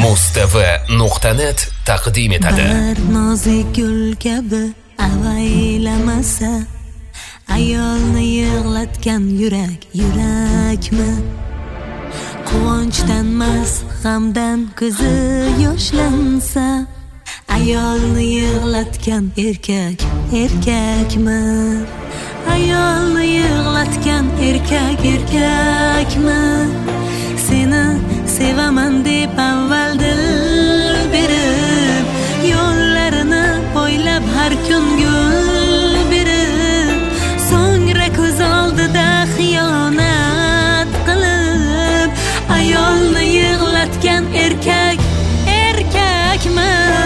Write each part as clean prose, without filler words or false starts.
Mustava.net taqdim etadi. Bir nozik gul kabi avaylamasa, ayolni yig'latgan yurakmi? Quvonchdanmas, g'amdan ko'zi yoshlansa, ayolni yig'latgan erkakmi? Ayolni yig'latgan erkakmi? Seni sevaman deb avval dil berib, yo'llarini poylab har kun gul berib, so'ngra ko'z oldida xiyonat qilib, ayolni yig'latgan erkakmi?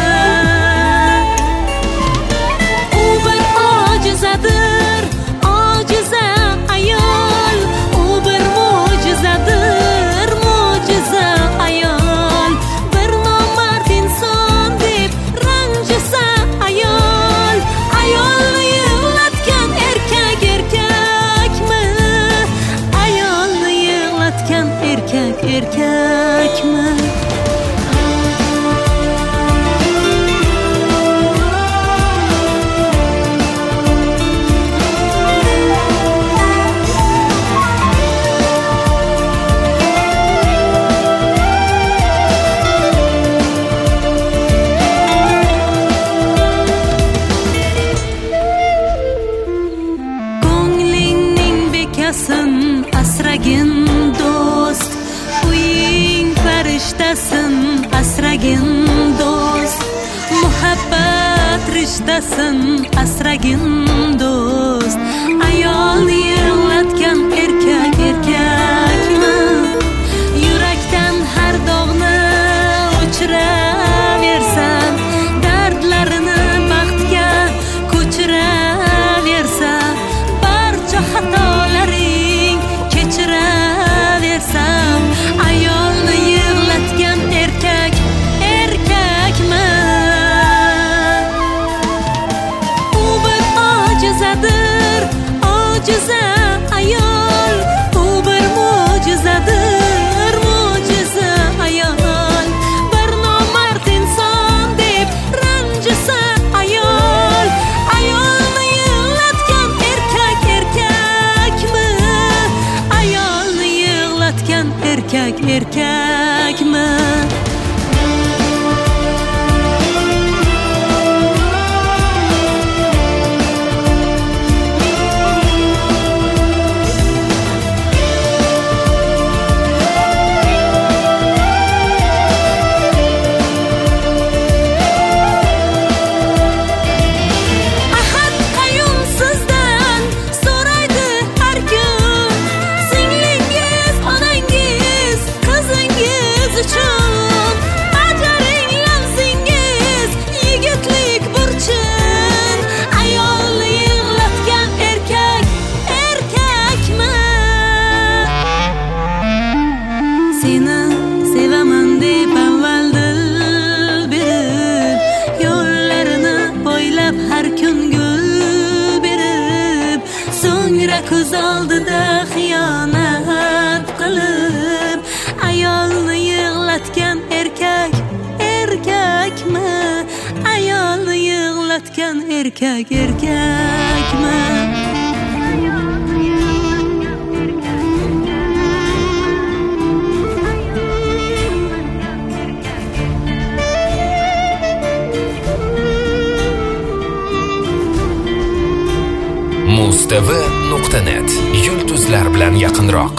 U bir ojizadir, ojiza ayol, u bir mo'jizadir, mo'jiza ayol, bir nomard inson deb ranjisa ayol, ayolni yig'latgan erkakmi? Ayolni yig'latgan erkakmi? Asragin do'st, uying farishtasin, asragin do'st, muhabbat rishtasin, asragin do'st, ayolni yig'latgan erkakmi? Yurakdan har dog'ni o'chiraversan, dardlarini baxtga ko'chiraversan, barcha xatolaring kechiraversam, ayolni yig'latgan erkakmi? U bir ojizadir, ojiza ayol, u bir mo'jizadir, mo'jiza ayol, bir nomard inson deb ranjisa ayol, ayolni yig'latgan erkakmi? Ayolni yig'latgan erkakmi? Seni sevaman deb avval dil berib, yo'llarini poylab har kun gul berib, so'ngra ko'z oldida xiyonat qilib, ayolni yig'latgan erkakmi? Ayolni yig'latgan erkakmi? Mustava.net yulduzlar bilan yaqinroq.